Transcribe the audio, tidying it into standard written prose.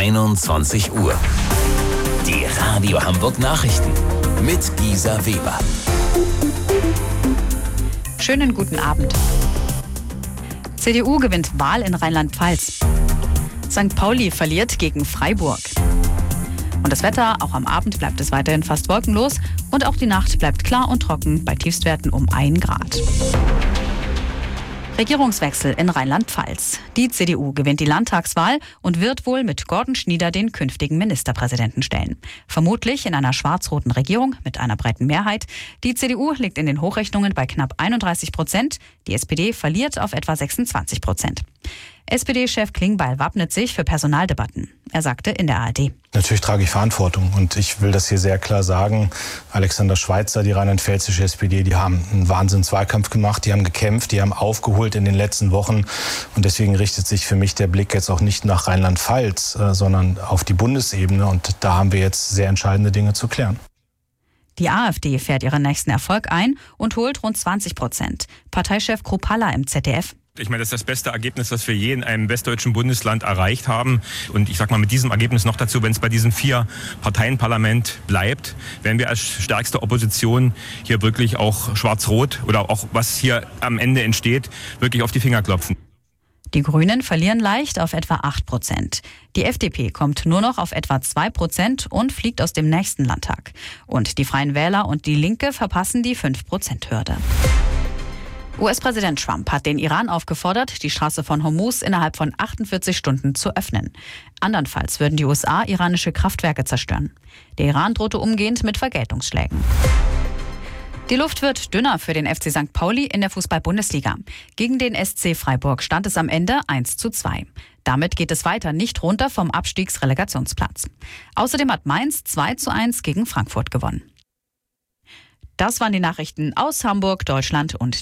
21 Uhr. Die Radio Hamburg Nachrichten mit Gisa Weber. Schönen guten Abend. CDU gewinnt Wahl in Rheinland-Pfalz. St. Pauli verliert gegen Freiburg. Und das Wetter, auch am Abend bleibt es weiterhin fast wolkenlos und auch die Nacht bleibt klar und trocken bei Tiefstwerten um 1 Grad. Regierungswechsel in Rheinland-Pfalz. Die CDU gewinnt die Landtagswahl und wird wohl mit Gordon Schnieder den künftigen Ministerpräsidenten stellen. Vermutlich in einer schwarz-roten Regierung mit einer breiten Mehrheit. Die CDU liegt in den Hochrechnungen bei knapp 31%. Die SPD verliert auf etwa 26%. SPD-Chef Klingbeil wappnet sich für Personaldebatten. Er sagte in der ARD: Natürlich trage ich Verantwortung und ich will das hier sehr klar sagen. Alexander Schweitzer, die rheinland-pfälzische SPD, die haben einen Wahnsinnswahlkampf gemacht, die haben gekämpft, die haben aufgeholt in den letzten Wochen. Und deswegen richtet sich für mich der Blick jetzt auch nicht nach Rheinland-Pfalz, sondern auf die Bundesebene. Und da haben wir jetzt sehr entscheidende Dinge zu klären. Die AfD fährt ihren nächsten Erfolg ein und holt rund 20%. Parteichef Kruppalla im ZDF: Ich meine, das ist das beste Ergebnis, das wir je in einem westdeutschen Bundesland erreicht haben. Und ich sag mal, mit diesem Ergebnis noch dazu, wenn es bei diesem 4-Parteien-Parlament bleibt, werden wir als stärkste Opposition hier wirklich auch schwarz-rot oder auch was hier am Ende entsteht, wirklich auf die Finger klopfen. Die Grünen verlieren leicht auf etwa 8%. Die FDP kommt nur noch auf etwa 2% und fliegt aus dem nächsten Landtag. Und die Freien Wähler und die Linke verpassen die 5%-Hürde. US-Präsident Trump hat den Iran aufgefordert, die Straße von Hormuz innerhalb von 48 Stunden zu öffnen. Andernfalls würden die USA iranische Kraftwerke zerstören. Der Iran drohte umgehend mit Vergeltungsschlägen. Die Luft wird dünner für den FC St. Pauli in der Fußball-Bundesliga. Gegen den SC Freiburg stand es am Ende 1:2. Damit geht es weiter nicht runter vom Abstiegsrelegationsplatz. Außerdem hat Mainz 2:1 gegen Frankfurt gewonnen. Das waren die Nachrichten aus Hamburg, Deutschland und